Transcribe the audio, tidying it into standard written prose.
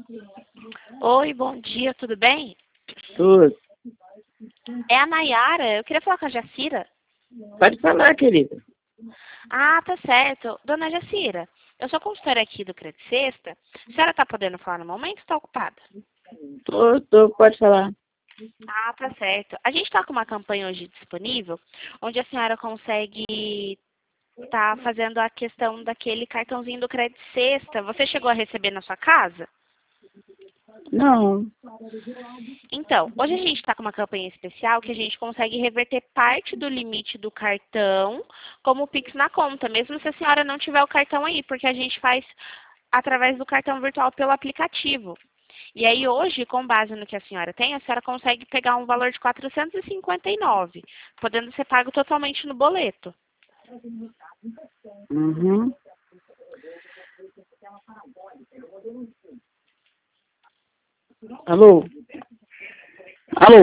Oi, bom dia, tudo bem? Tudo. É a Nayara, eu queria falar com a Jacira. Pode falar, querida. Ah, tá certo. Dona Jacira, eu sou consultora aqui do Credit Sexta. A senhora tá podendo falar no momento ou está ocupada? Pode falar. Ah, tá certo. A gente tá com uma campanha hoje disponível, onde a senhora consegue tá fazendo a questão daquele cartãozinho do Credit Sexta. Você chegou a receber na sua casa? Não. Então, hoje a gente está com uma campanha especial que a gente consegue reverter parte do limite do cartão como Pix na conta, mesmo se a senhora não tiver o cartão aí, porque a gente faz através do cartão virtual pelo aplicativo. E aí hoje, com base no que a senhora tem, a senhora consegue pegar um valor de 459, podendo ser pago totalmente no boleto. Uhum. Alô?